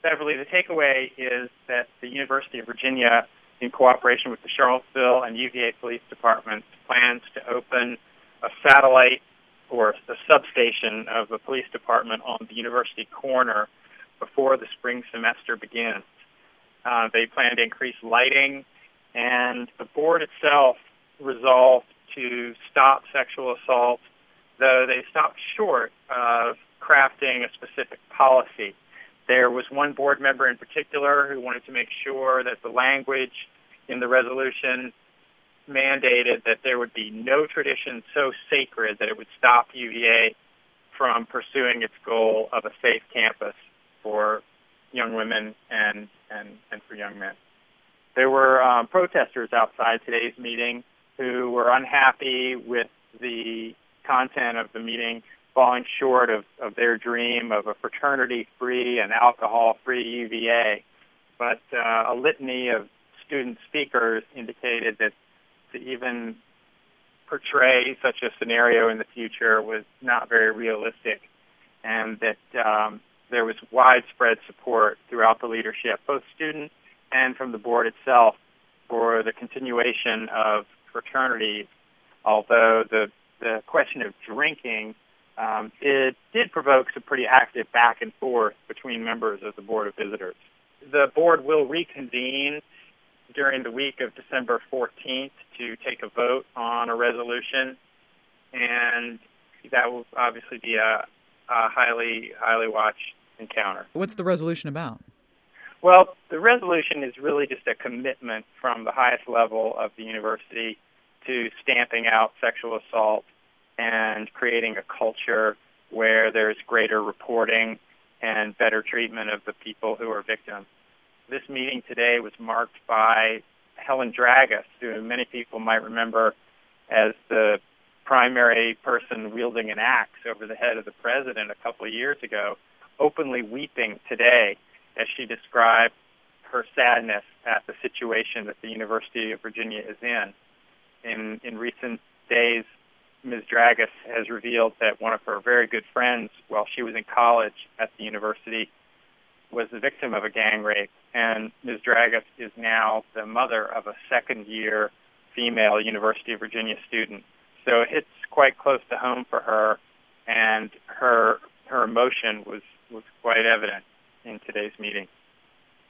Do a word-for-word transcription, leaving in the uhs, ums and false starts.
Beverly, the takeaway is that the University of Virginia, in cooperation with the Charlottesville and U V A Police Departments, plans to open a satellite or a substation of the police department on the university corner before the spring semester begins. Uh, they plan to increase lighting, and the board itself resolved to stop sexual assault, though they stopped short of crafting a specific policy. There was one board member in particular who wanted to make sure that the language in the resolution mandated that there would be no tradition so sacred that it would stop U V A from pursuing its goal of a safe campus for young women and, and, and for young men. There were um, protesters outside today's meeting who were unhappy with the content of the meeting, falling short of, of their dream of a fraternity-free and alcohol-free U V A. But uh, a litany of student speakers indicated that to even portray such a scenario in the future was not very realistic, and that um, there was widespread support throughout the leadership, both student and from the board itself, for the continuation of fraternities, although the, the question of drinking um, it did provoke some pretty active back and forth between members of the Board of Visitors. The board will reconvene during the week of December fourteenth to take a vote on a resolution, and that will obviously be a, a highly, highly watched encounter. What's the resolution about? Well, the resolution is really just a commitment from the highest level of the university to stamping out sexual assault and creating a culture where there's greater reporting and better treatment of the people who are victims. This meeting today was marked by Helen Dragas, who many people might remember as the primary person wielding an axe over the head of the president a couple of years ago, openly weeping today as she described her sadness at the situation that the University of Virginia is in. In, in recent days, Miz Dragas has revealed that one of her very good friends, while she was in college at the university, was the victim of a gang rape, and Miz Dragas is now the mother of a second-year female University of Virginia student. So it hits quite close to home for her, and her her emotion was, was quite evident in today's meeting.